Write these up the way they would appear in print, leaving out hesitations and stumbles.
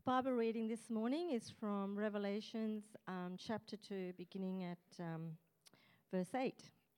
Bible reading this morning is from Revelations chapter 2, beginning at verse 8.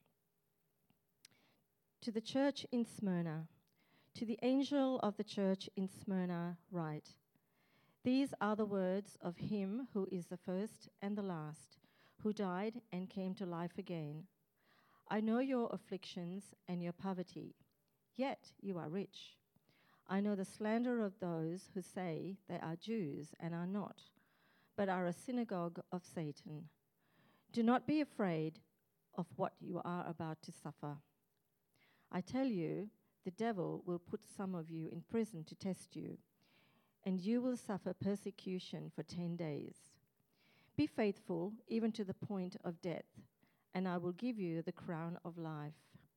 To the church in Smyrna, to the angel of the church in Smyrna write, these are the words of him who is the first and the last, who died and came to life again. I know your afflictions and your poverty, yet you are rich. I know the slander of those who say they are Jews and are not, but are a synagogue of Satan. Do not be afraid of what you are about to suffer. I tell you, the devil will put some of you in prison to test you, and you will suffer persecution for 10 days. Be faithful even to the point of death, and I will give you the crown of life.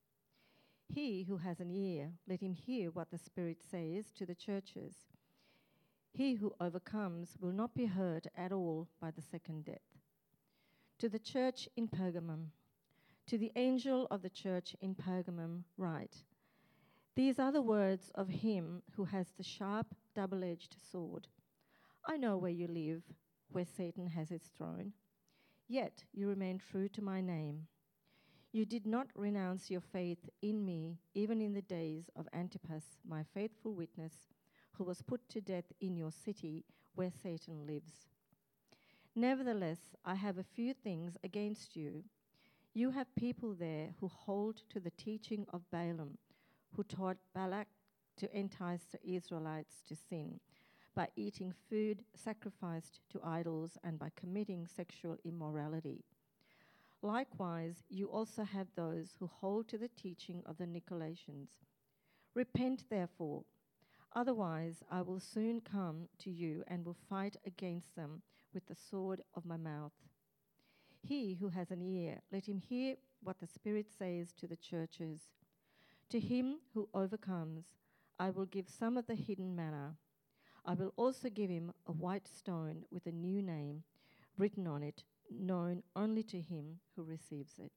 He who has an ear, let him hear what the Spirit says to the churches. He who overcomes will not be hurt at all by the second death. To the church in Pergamum, to the angel of the church in Pergamum write, these are the words of him who has the sharp, double-edged sword. I know where you live, where Satan has his throne. Yet you remain true to my name. You did not renounce your faith in me, even in the days of Antipas, my faithful witness, who was put to death in your city where Satan lives. Nevertheless, I have a few things against you. You have people there who hold to the teaching of Balaam, who taught Balak to entice the Israelites to sin by eating food sacrificed to idols and by committing sexual immorality. Likewise, you also have those who hold to the teaching of the Nicolaitans. Repent, therefore, otherwise I will soon come to you and will fight against them with the sword of my mouth. He who has an ear, let him hear what the Spirit says to the churches. To him who overcomes, I will give some of the hidden manna. I will also give him a white stone with a new name written on it, known only to him who receives it.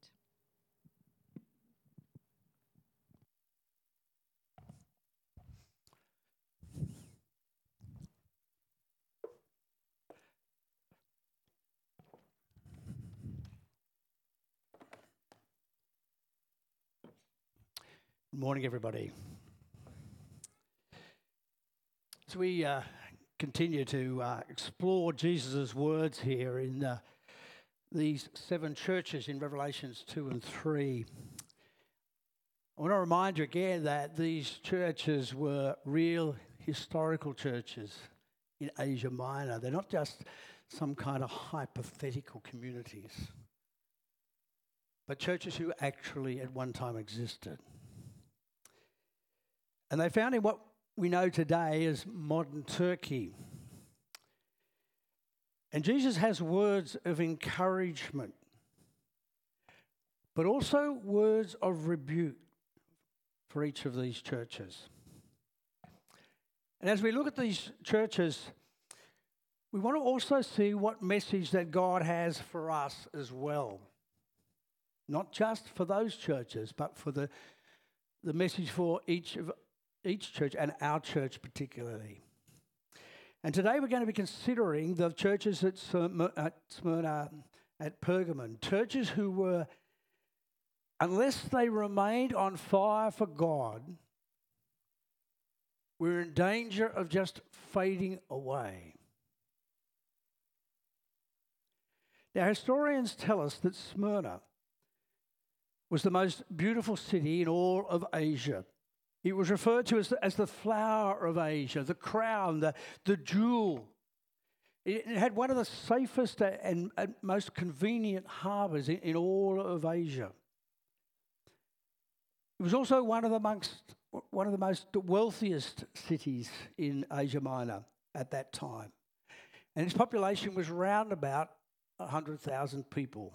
Good morning, everybody. As we continue to explore Jesus' words here in these 7 churches in Revelations 2 and 3, I want to remind you again that these churches were real historical churches in Asia Minor. They're not just some kind of hypothetical communities, but churches who actually at one time existed. And they found in what we know today as modern Turkey. And Jesus has words of encouragement, but also words of rebuke for each of these churches. And as we look at these churches, we want to also see what message that God has for us as well. Not just for those churches, but for the message for each church and our church particularly. And today we're going to be considering the churches at Smyrna, at Pergamon, churches who were, unless they remained on fire for God, were in danger of just fading away. Now, historians tell us that Smyrna was the most beautiful city in all of Asia. It was referred to as the flower of Asia, the crown, the jewel. It had one of the safest and most convenient harbours in all of Asia. It was also one of the most wealthiest cities in Asia Minor at that time. And its population was round about 100,000 people.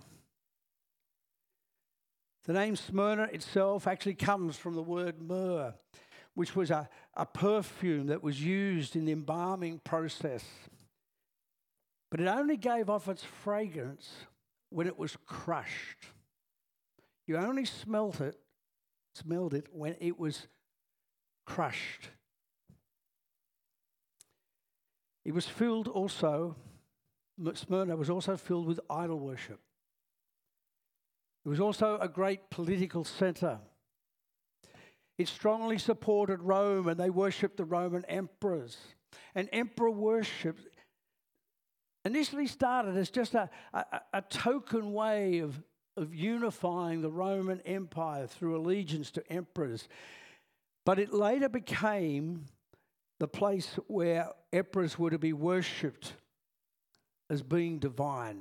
The name Smyrna itself actually comes from the word myrrh, which was a perfume that was used in the embalming process. But it only gave off its fragrance when it was crushed. You only smelled it when it was crushed. It was filled also, Smyrna was also filled with idol worship. It was also a great political centre. It strongly supported Rome, and they worshipped the Roman emperors. And emperor worship initially started as just a token way of unifying the Roman Empire through allegiance to emperors. But it later became the place where emperors were to be worshipped as being divine.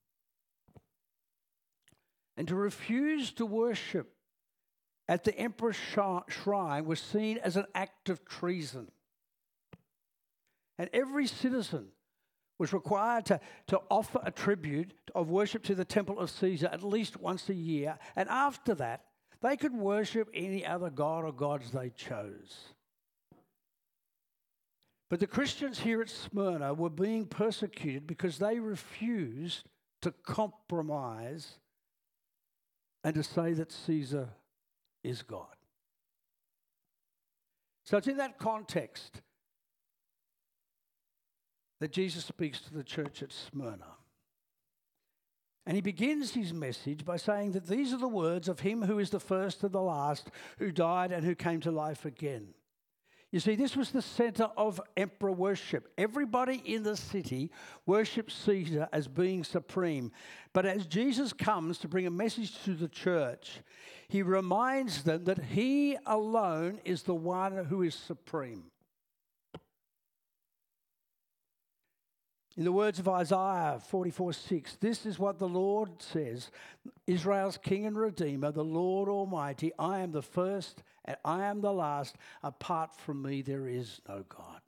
And to refuse to worship at the emperor's shrine was seen as an act of treason. And every citizen was required to offer a tribute of worship to the temple of Caesar at least once a year. And after that, they could worship any other god or gods they chose. But the Christians here at Smyrna were being persecuted because they refused to compromise and to say that Caesar is God. So it's in that context that Jesus speaks to the church at Smyrna. And he begins his message by saying that these are the words of him who is the first and the last, who died and who came to life again. You see, this was the centre of emperor worship. Everybody in the city worshipped Caesar as being supreme. But as Jesus comes to bring a message to the church, he reminds them that he alone is the one who is supreme. In the words of Isaiah 44:6, this is what the Lord says, Israel's King and Redeemer, the Lord Almighty, I am the first and I am the last. Apart from me, there is no God.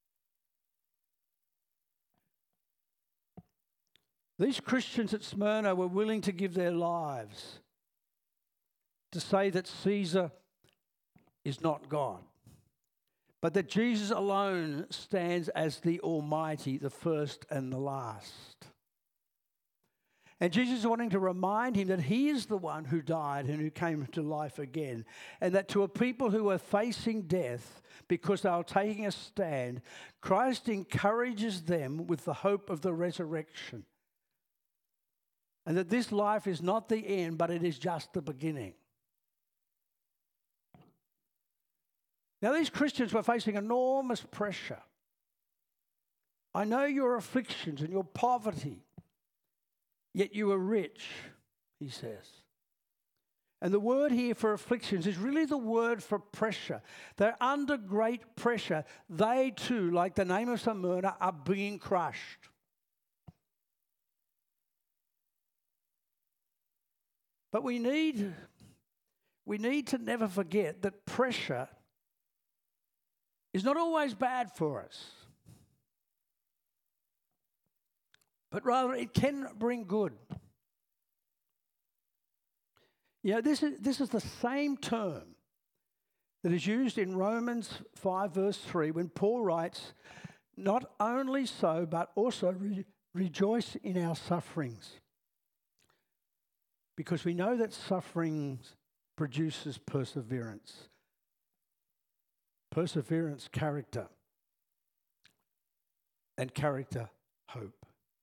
These Christians at Smyrna were willing to give their lives to say that Caesar is not God, but that Jesus alone stands as the Almighty, the first and the last. And Jesus is wanting to remind him that he is the one who died and who came to life again. And that to a people who are facing death because they are taking a stand, Christ encourages them with the hope of the resurrection. And that this life is not the end, but it is just the beginning. Now, these Christians were facing enormous pressure. I know your afflictions and your poverty, yet you are rich, he says. And the word here for afflictions is really the word for pressure. They're under great pressure. They too, like the name of Smyrna, are being crushed. But we need to never forget that pressure is not always bad for us, but rather it can bring good. You know, this is the same term that is used in Romans 5 verse 3 when Paul writes, not only so, but also rejoice in our sufferings, because we know that suffering produces perseverance. Perseverance, character, and character, hope.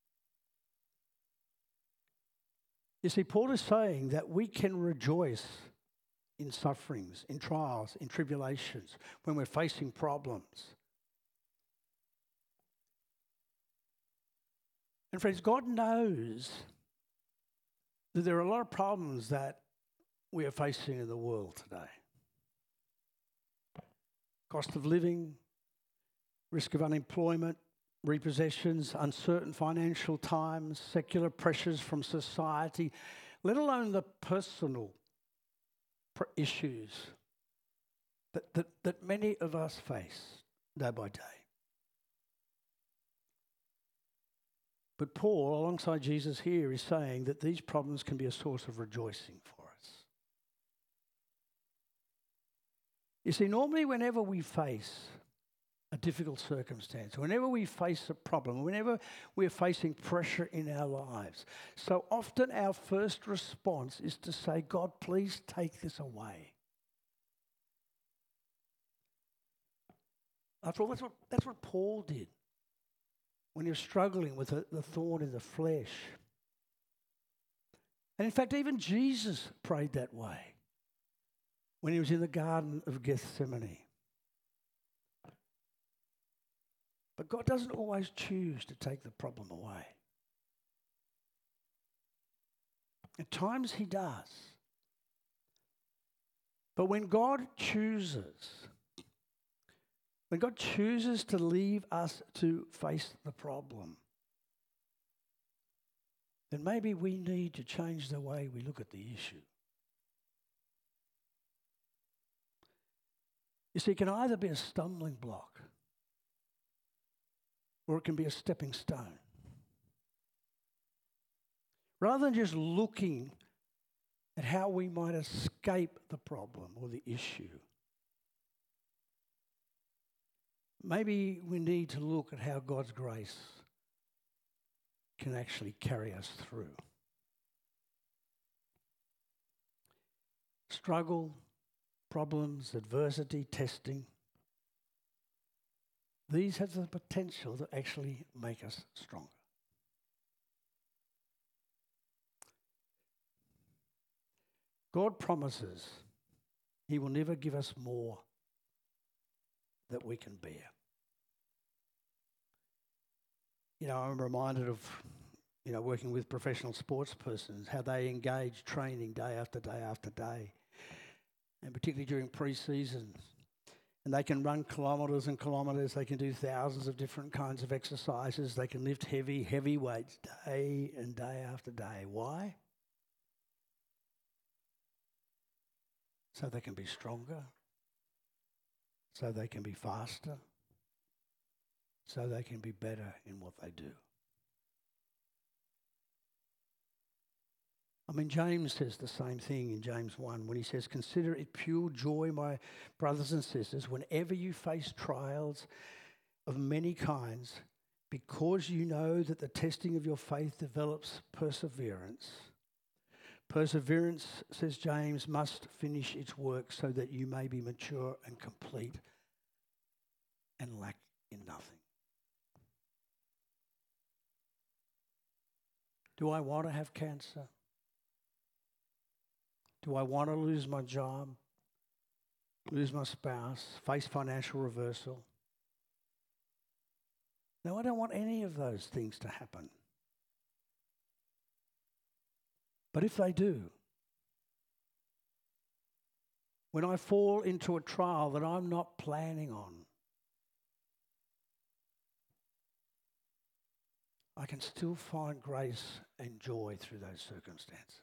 You see, Paul is saying that we can rejoice in sufferings, in trials, in tribulations, when we're facing problems. And friends, God knows that there are a lot of problems that we are facing in the world today. Cost of living, risk of unemployment, repossessions, uncertain financial times, secular pressures from society, let alone the personal issues that many of us face day by day. But Paul, alongside Jesus here, is saying that these problems can be a source of rejoicing for us. You see, normally whenever we face a difficult circumstance, whenever we face a problem, whenever we're facing pressure in our lives, so often our first response is to say, God, please take this away. After all, that's what Paul did. when you're struggling with the thorn in the flesh. And in fact, even Jesus prayed that way when he was in the Garden of Gethsemane. But God doesn't always choose to take the problem away. At times he does. But when God chooses to leave us to face the problem, then maybe we need to change the way we look at the issue. You see, it can either be a stumbling block or it can be a stepping stone. Rather than just looking at how we might escape the problem or the issue, maybe we need to look at how God's grace can actually carry us through. Struggle, problems, adversity, testing, these have the potential to actually make us stronger. God promises he will never give us more that we can bear. You know, I'm reminded of, working with professional sports persons, how they engage training day after day after day, and particularly during pre-seasons. And they can run kilometres and kilometres. They can do thousands of different kinds of exercises. They can lift heavy weights day and day after day. Why? So they can be stronger, so they can be faster, so they can be better in what they do. I mean, James says the same thing in James 1 when he says, "Consider it pure joy, my brothers and sisters, whenever you face trials of many kinds, because you know that the testing of your faith develops perseverance. Perseverance, says James, must finish its work so that you may be mature and complete and lack in nothing." Do I want to have cancer? Do I want to lose my job, lose my spouse, face financial reversal? No, I don't want any of those things to happen. But if they do, when I fall into a trial that I'm not planning on, I can still find grace and joy through those circumstances.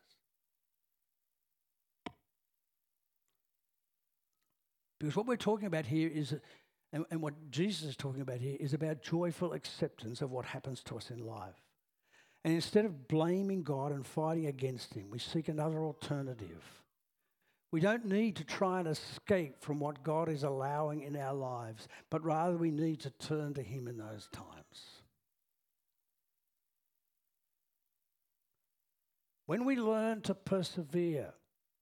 Because what we're talking about here is, and what Jesus is talking about here, is about joyful acceptance of what happens to us in life. And instead of blaming God and fighting against him, we seek another alternative. We don't need to try and escape from what God is allowing in our lives, but rather we need to turn to him in those times. When we learn to persevere,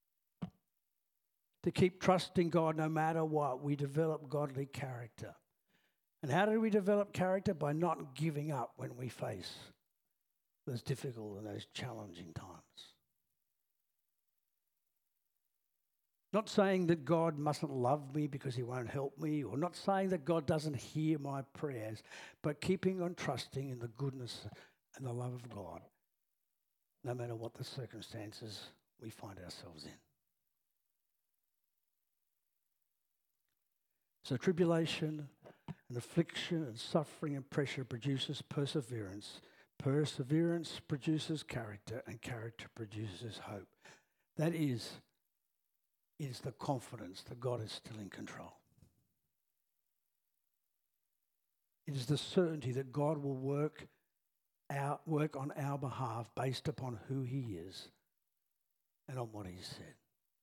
to keep trusting God no matter what, we develop godly character. And how do we develop character? By not giving up when we face those difficult and those challenging times. Not saying that God mustn't love me because he won't help me, or not saying that God doesn't hear my prayers, but keeping on trusting in the goodness and the love of God, no matter what the circumstances we find ourselves in. So tribulation and affliction and suffering and pressure produces perseverance. Perseverance produces character, and character produces hope. That is the confidence that God is still in control. It is the certainty that God will work on our behalf based upon who he is and on what he said.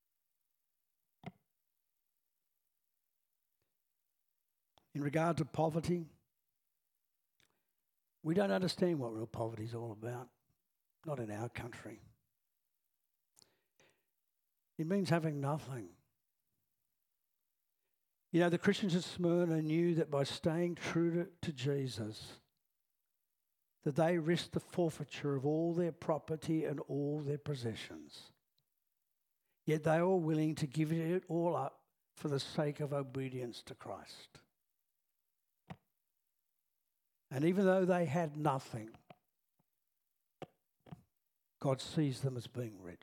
In regard to poverty, we don't understand what real poverty is all about, not in our country. It means having nothing. You know, the Christians at Smyrna knew that by staying true to Jesus, that they risked the forfeiture of all their property and all their possessions. Yet they were willing to give it all up for the sake of obedience to Christ. And even though they had nothing, God sees them as being rich.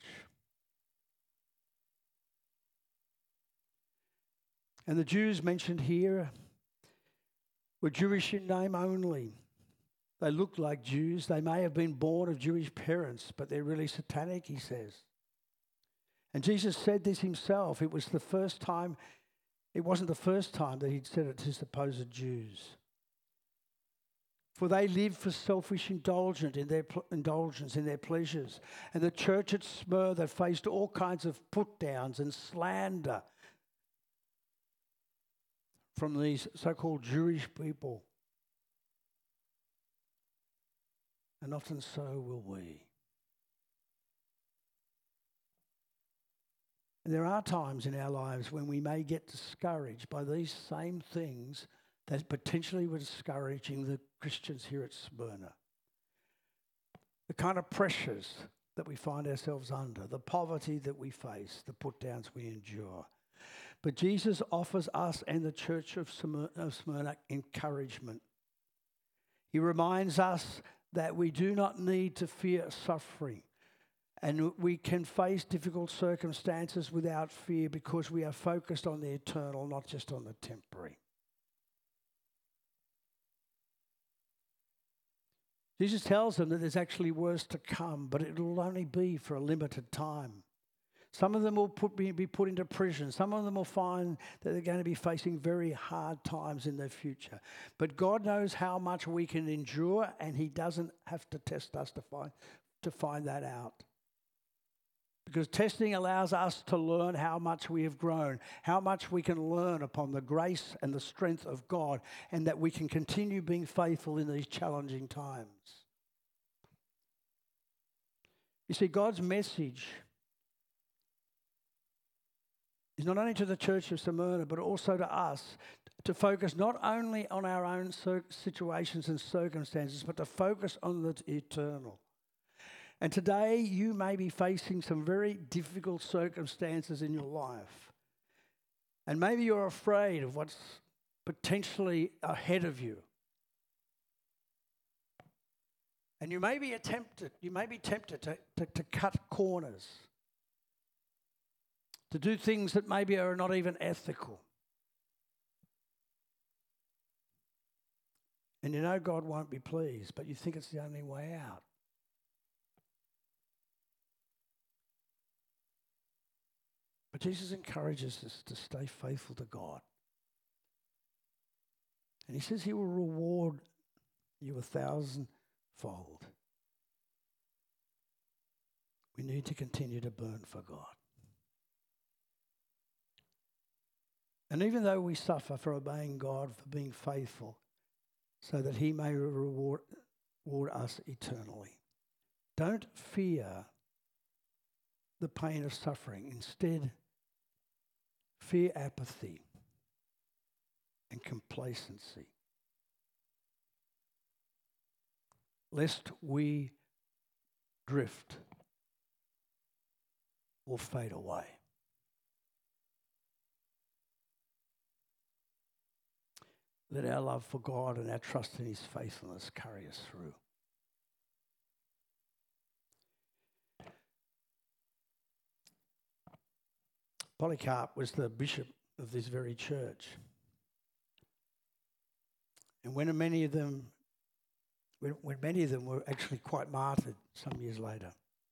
And the Jews mentioned here were Jewish in name only. They looked like Jews. They may have been born of Jewish parents, but they're really satanic, he says. And Jesus said this himself. It wasn't the first time that he'd said it to supposed Jews. For they lived for selfish indulgence in their pleasures. And the church at Smyrna faced all kinds of put-downs and slander from these so-called Jewish people. And often so will we. And there are times in our lives when we may get discouraged by these same things that potentially were discouraging the Christians here at Smyrna. The kind of pressures that we find ourselves under, the poverty that we face, the put-downs we endure. But Jesus offers us and the church of Smyrna encouragement. He reminds us that we do not need to fear suffering, and we can face difficult circumstances without fear because we are focused on the eternal, not just on the temporary. Jesus tells them that there's actually worse to come, but it will only be for a limited time. Some of them will be put into prison. Some of them will find that they're going to be facing very hard times in their future. But God knows how much we can endure, and he doesn't have to test us to find that out. Because testing allows us to learn how much we have grown, how much we can learn upon the grace and the strength of God, and that we can continue being faithful in these challenging times. You see, God's message is not only to the church of Smyrna, but also to us, to focus not only on our own situations and circumstances, but to focus on the eternal. And today you may be facing some very difficult circumstances in your life. And maybe you're afraid of what's potentially ahead of you. And you may be tempted to cut corners, to do things that maybe are not even ethical. And you know God won't be pleased, but you think it's the only way out. But Jesus encourages us to stay faithful to God. And he says he will reward you 1,000-fold. We need to continue to burn for God. And even though we suffer for obeying God, for being faithful, so that he may reward us eternally, don't fear the pain of suffering. Instead, fear apathy and complacency, lest we drift or fade away. Let our love for God and our trust in his faithfulness carry us through. Polycarp was the bishop of this very church. And when many of them were actually quite martyred some years later.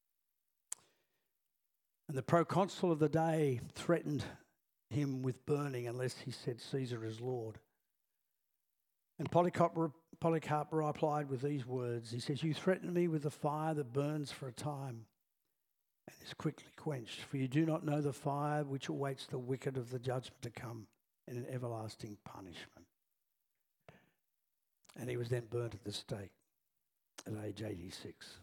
And the proconsul of the day threatened him with burning unless he said Caesar is Lord. And Polycarp replied with these words. He says, "You threaten me with the fire that burns for a time and is quickly quenched, for you do not know the fire which awaits the wicked of the judgment to come in an everlasting punishment." And he was then burnt at the stake at age 86.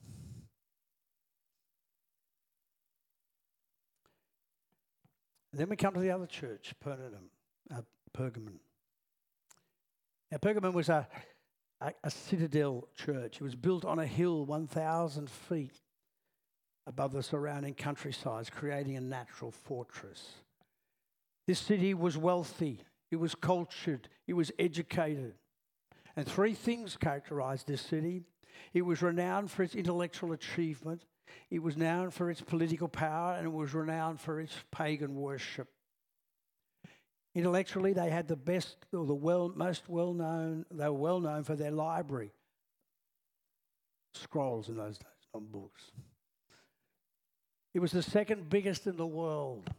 And then we come to the other church, Pergamon. Now, Pergamon was a a citadel church. It was built on a hill 1,000 feet above the surrounding countrysides, creating a natural fortress. This city was wealthy, it was cultured, it was educated. And three things characterized this city. It was renowned for its intellectual achievement, it was renowned for its political power, and it was renowned for its pagan worship. Intellectually, they had the best, or the most well-known, they were well known for their library. Scrolls in those days, not books. It was the second biggest in the world.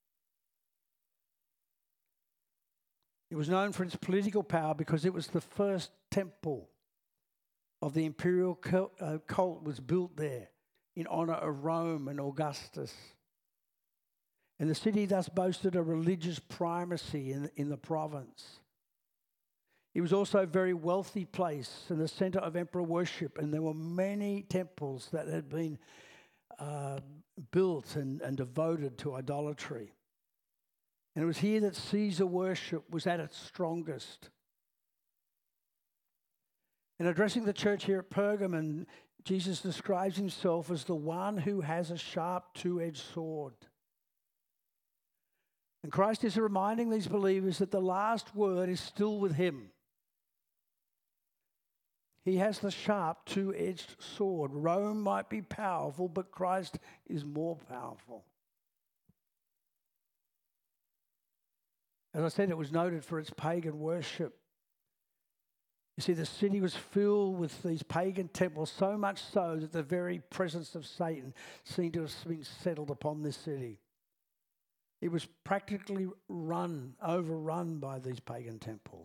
It was known for its political power because it was the first temple of the imperial cult was built there in honor of Rome and Augustus. And the city thus boasted a religious primacy in the province. It was also a very wealthy place and the center of emperor worship, and there were many temples that had been built and devoted to idolatry. And it was here that Caesar worship was at its strongest. In addressing the church here at Pergamon, Jesus describes himself as the one who has a sharp two-edged sword. And Christ is reminding these believers that the last word is still with him. He has the sharp two-edged sword. Rome might be powerful, but Christ is more powerful. As I said, it was noted for its pagan worship. You see, the city was filled with these pagan temples, so much so that the very presence of Satan seemed to have been settled upon this city. It was practically overrun by these pagan temples.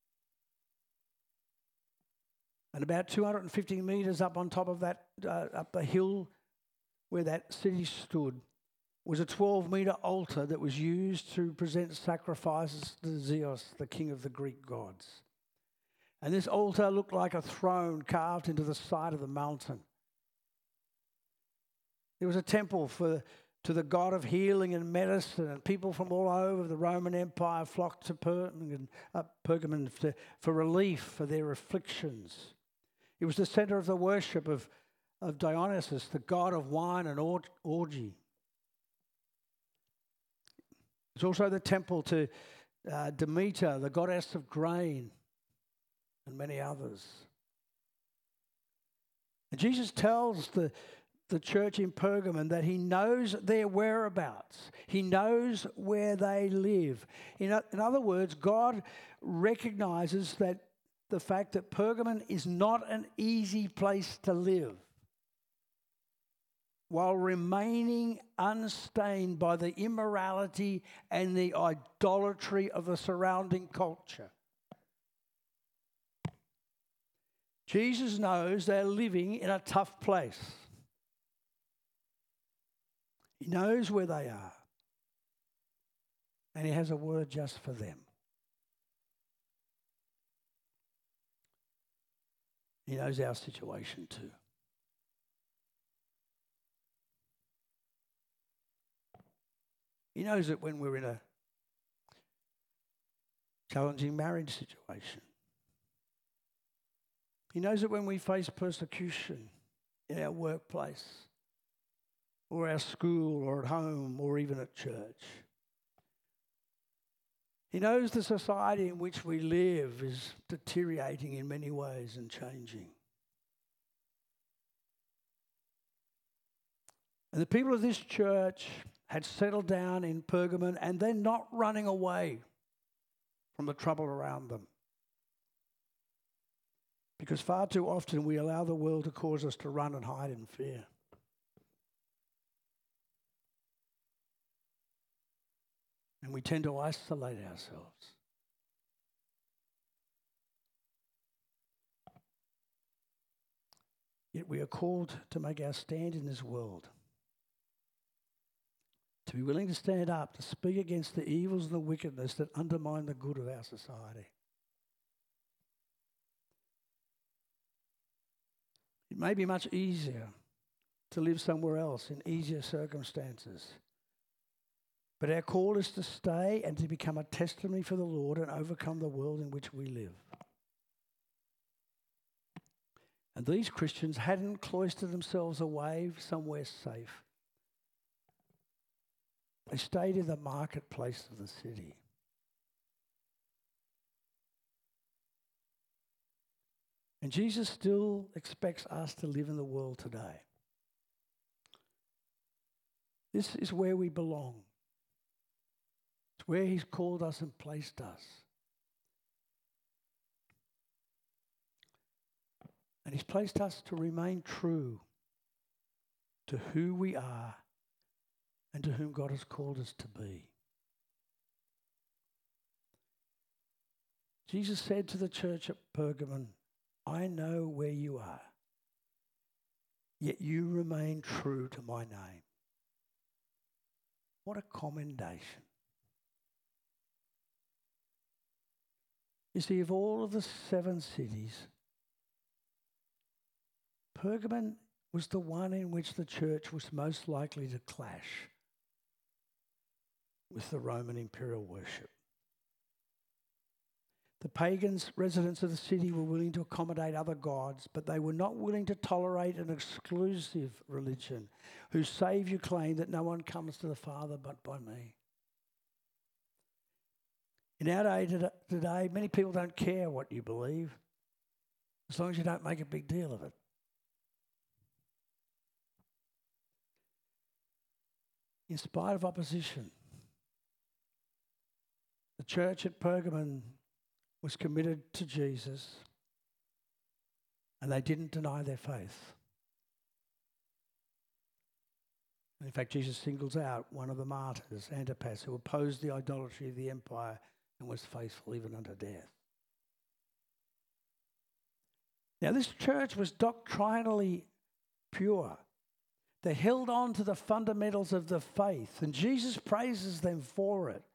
And about 250 metres up on top of that, up the hill where that city stood, was a 12-metre altar that was used to present sacrifices to Zeus, the king of the Greek gods. And this altar looked like a throne carved into the side of the mountain. There was a temple to the god of healing and medicine, and people from all over the Roman Empire flocked to Pergamon for relief for their afflictions. It was the center of the worship of Dionysus, the god of wine and orgy. It's also the temple to Demeter, the goddess of grain, and many others. And Jesus tells the church in Pergamon that he knows their whereabouts. He knows where they live. In other words, God recognizes that the fact that Pergamon is not an easy place to live, while remaining unstained by the immorality and the idolatry of the surrounding culture. Jesus knows they're living in a tough place. He knows where they are. And he has a word just for them. He knows our situation too. He knows that when we're in a challenging marriage situation. He knows that when we face persecution in our workplace, or our school, or at home, or even at church. He knows the society in which we live is deteriorating in many ways and changing. And the people of this church had settled down in Pergamon, and they're not running away from the trouble around them. Because far too often we allow the world to cause us to run and hide in fear. And we tend to isolate ourselves. Yet we are called to make our stand in this world. To be willing to stand up, to speak against the evils and the wickedness that undermine the good of our society. It may be much easier to live somewhere else in easier circumstances. But our call is to stay and to become a testimony for the Lord and overcome the world in which we live. And these Christians hadn't cloistered themselves away somewhere safe. They stayed in the marketplace of the city. And Jesus still expects us to live in the world today. This is where we belong. It's where He's called us and placed us. And He's placed us to remain true to who we are and to whom God has called us to be. Jesus said to the church at Pergamon, I know where you are, yet you remain true to my name. What a commendation. You see, of all of the 7 cities, Pergamon was the one in which the church was most likely to clash with the Roman imperial worship. The pagans, residents of the city, were willing to accommodate other gods, but they were not willing to tolerate an exclusive religion whose Saviour claimed that no one comes to the Father but by me. In our day today, many people don't care what you believe as long as you don't make a big deal of it. In spite of opposition, the church at Pergamon was committed to Jesus, and they didn't deny their faith. In fact, Jesus singles out one of the martyrs, Antipas, who opposed the idolatry of the empire and was faithful even unto death. Now, this church was doctrinally pure. They held on to the fundamentals of the faith, and Jesus praises them for it.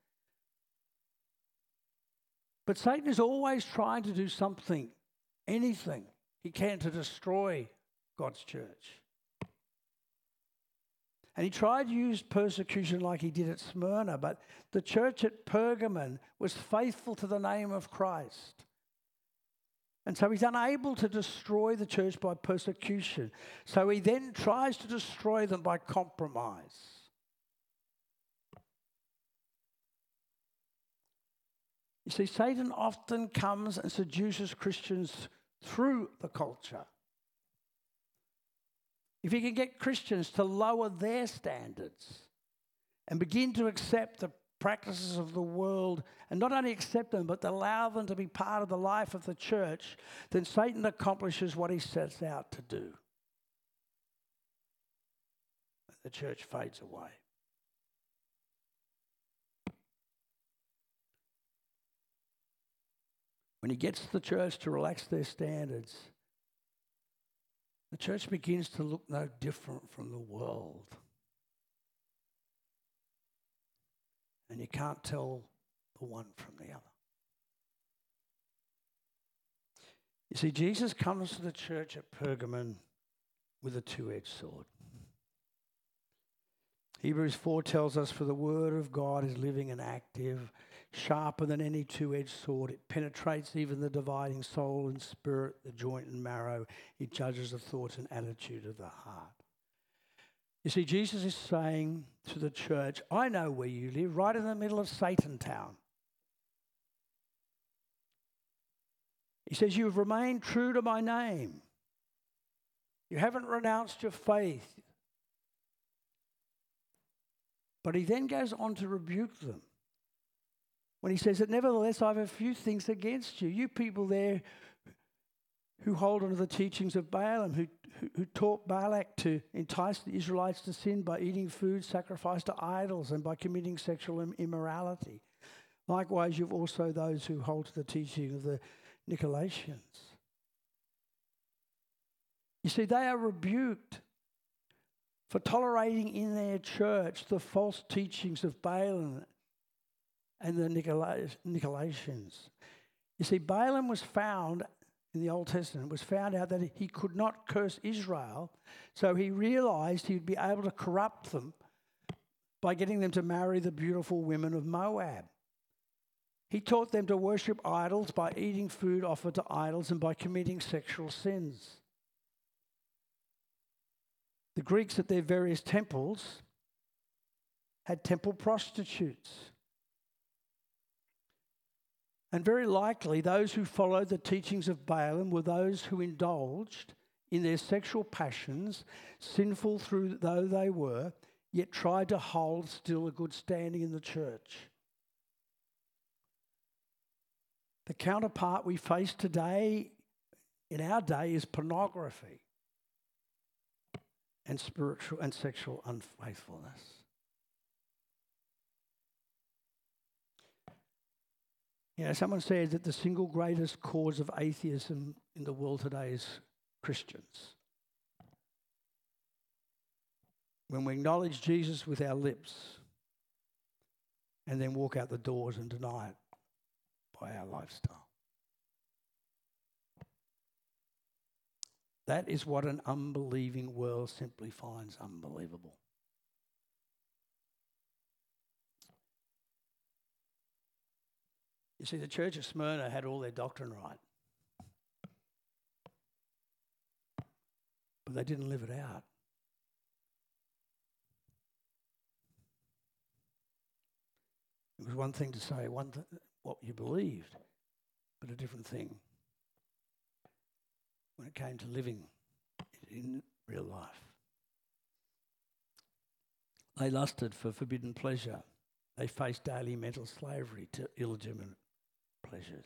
But Satan is always trying to do something, anything he can to destroy God's church. And he tried to use persecution like he did at Smyrna, but the church at Pergamon was faithful to the name of Christ. And so he's unable to destroy the church by persecution. So he then tries to destroy them by compromise. You see, Satan often comes and seduces Christians through the culture. If he can get Christians to lower their standards and begin to accept the practices of the world, and not only accept them, but allow them to be part of the life of the church, then Satan accomplishes what he sets out to do. The church fades away. When he gets the church to relax their standards, the church begins to look no different from the world. And you can't tell the one from the other. You see, Jesus comes to the church at Pergamon with a two-edged sword. Hebrews 4 tells us, for the word of God is living and active, sharper than any two-edged sword. It penetrates even the dividing soul and spirit, the joint and marrow. It judges the thoughts and attitude of the heart. You see, Jesus is saying to the church, I know where you live, right in the middle of Satan town. He says, you have remained true to my name. You haven't renounced your faith. But he then goes on to rebuke them when he says that nevertheless I have a few things against you. You people there who hold on to the teachings of Balaam, who taught Balak to entice the Israelites to sin by eating food sacrificed to idols and by committing sexual immorality. Likewise, you've also those who hold to the teaching of the Nicolaitans. You see, they are rebuked for tolerating in their church the false teachings of Balaam and the Nicolaitans. You see, Balaam was found in the Old Testament, was found out that he could not curse Israel, so he realized he would be able to corrupt them by getting them to marry the beautiful women of Moab. He taught them to worship idols by eating food offered to idols and by committing sexual sins. The Greeks at their various temples had temple prostitutes. And very likely those who followed the teachings of Balaam were those who indulged in their sexual passions, sinful though they were, yet tried to hold still a good standing in the church. The counterpart we face today, in our day, is pornography and spiritual and sexual unfaithfulness. You know, someone said that the single greatest cause of atheism in the world today is Christians. When we acknowledge Jesus with our lips and then walk out the doors and deny it by our lifestyle. That is what an unbelieving world simply finds unbelievable. You see, the church of Smyrna had all their doctrine right, but they didn't live it out. It was one thing to say what you believed, but a different thing when it came to living in real life. They lusted for forbidden pleasure. They faced daily mental slavery to illegitimate pleasures.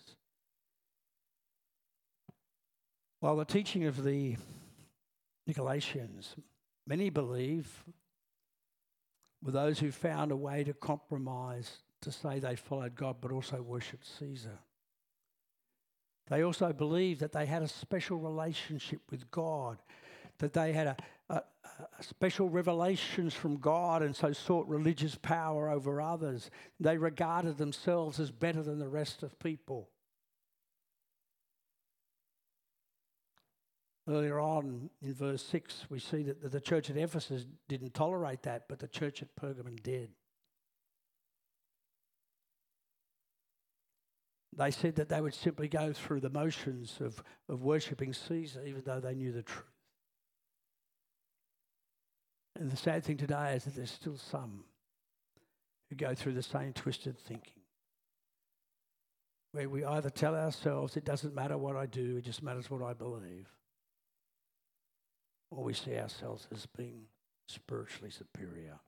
While the teaching of the Nicolaitans, many believe, were those who found a way to compromise to say they followed God but also worshipped Caesar. They also believed that they had a special relationship with God, that they had a special revelations from God and so sought religious power over others. They regarded themselves as better than the rest of people. Earlier on in verse 6, we see that the church at Ephesus didn't tolerate that, but the church at Pergamon did. They said that they would simply go through the motions of worshipping Caesar, even though they knew the truth. And the sad thing today is that there's still some who go through the same twisted thinking, where we either tell ourselves it doesn't matter what I do, it just matters what I believe, or we see ourselves as being spiritually superior.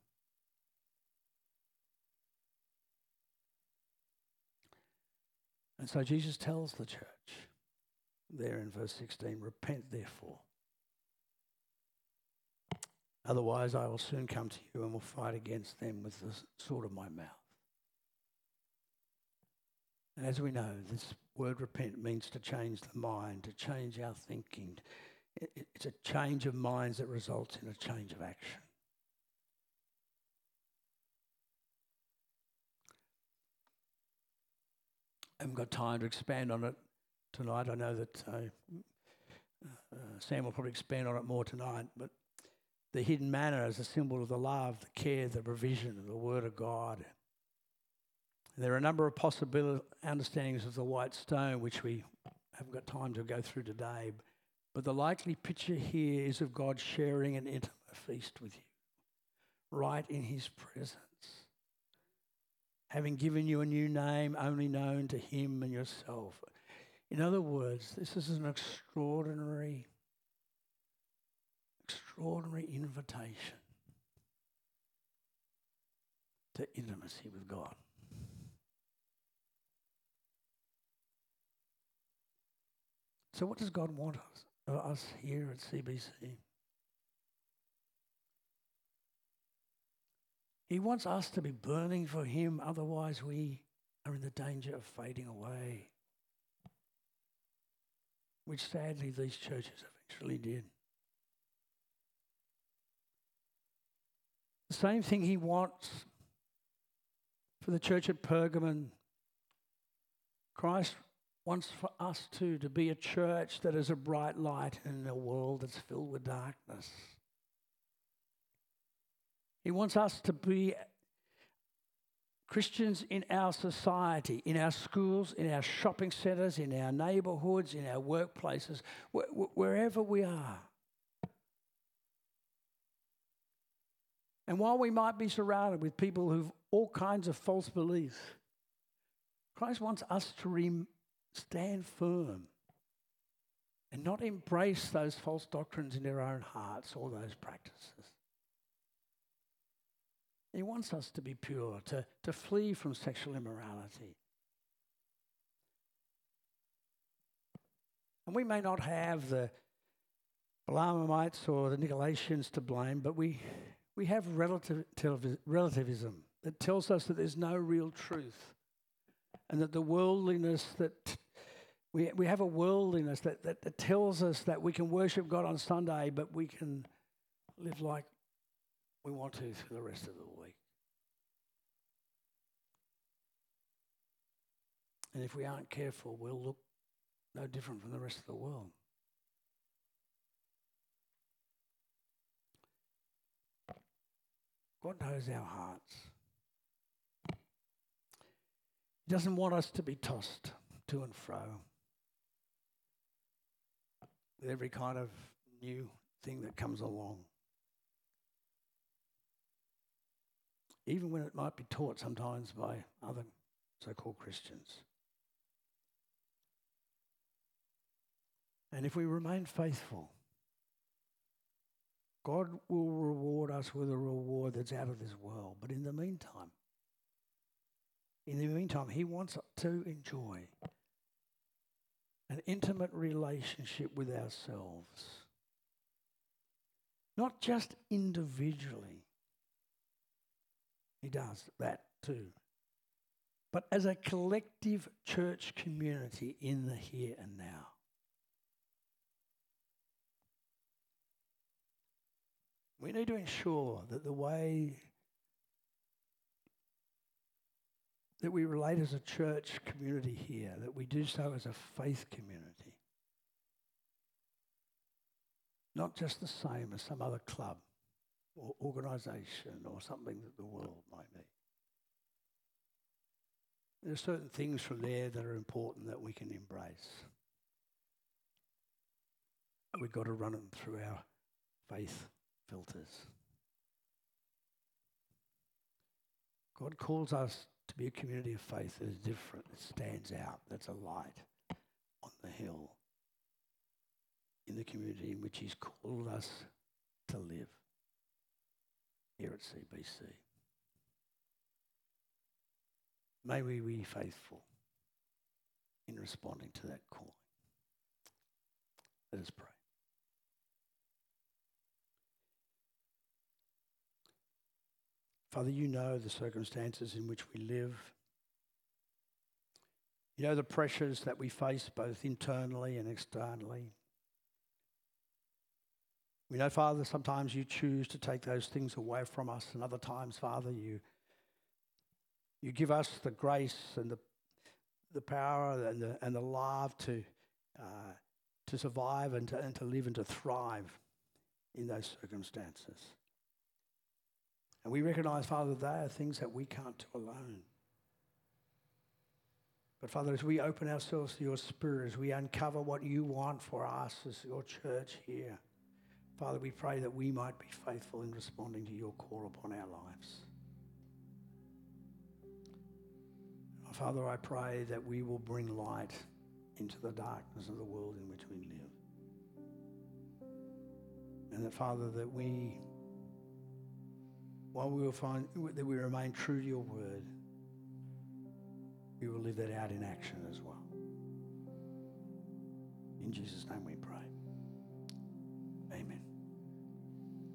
And so Jesus tells the church there in verse 16, repent therefore. Otherwise I will soon come to you and will fight against them with the sword of my mouth. And as we know, this word repent means to change the mind, to change our thinking. It's a change of minds that results in a change of action. I haven't got time to expand on it tonight. I know that Sam will probably expand on it more tonight, but the hidden manna is a symbol of the love, the care, the provision of the Word of God. And there are a number of possible understandings of the white stone, which we haven't got time to go through today, but the likely picture here is of God sharing an intimate feast with you, right in His presence, having given you a new name only known to Him and yourself. In other words, this is an extraordinary invitation to intimacy with God. So what does God want us here at CBC? He wants us to be burning for Him, otherwise we are in the danger of fading away, which sadly these churches eventually did. The same thing He wants for the church at Pergamon. Christ wants for us too to be a church that is a bright light in a world that's filled with darkness. He wants us to be Christians in our society, in our schools, in our shopping centres, in our neighbourhoods, in our workplaces, wherever we are. And while we might be surrounded with people who've all kinds of false beliefs, Christ wants us to stand firm and not embrace those false doctrines in our own hearts or those practices. He wants us to be pure, to flee from sexual immorality. And we may not have the Balaamites or the Nicolaitans to blame, but we have relativism that tells us that there's no real truth and that the worldliness that we have a worldliness that tells us that we can worship God on Sunday, but we can live like we want to through the rest of the week. And if we aren't careful, we'll look no different from the rest of the world. God knows our hearts. He doesn't want us to be tossed to and fro with every kind of new thing that comes along. Even when it might be taught sometimes by other so-called Christians. And if we remain faithful, God will reward us with a reward that's out of this world. But in the meantime, He wants to enjoy an intimate relationship with ourselves. Not just individually. He does that too. But as a collective church community in the here and now. We need to ensure that the way that we relate as a church community here, that we do so as a faith community. Not just the same as some other club or organisation or something that the world might be. There are certain things from there that are important that we can embrace. We've got to run them through our faith filters. God calls us to be a community of faith that is different, that stands out, that's a light on the hill in the community in which He's called us to live here at CBC. May we be faithful in responding to that calling. Let us pray. Father, you know the circumstances in which we live. You know the pressures that we face both internally and externally. We know, Father, sometimes you choose to take those things away from us, and other times, Father, you give us the grace and the power and the love to survive and to live and to thrive in those circumstances. And we recognise, Father, that they are things that we can't do alone. But Father, as we open ourselves to your Spirit, as we uncover what you want for us as your church here, Father, we pray that we might be faithful in responding to your call upon our lives. Father, I pray that we will bring light into the darkness of the world in which we live. And that, Father, that while we will find that we remain true to your word, we will live that out in action as well. In Jesus' name we pray. Amen.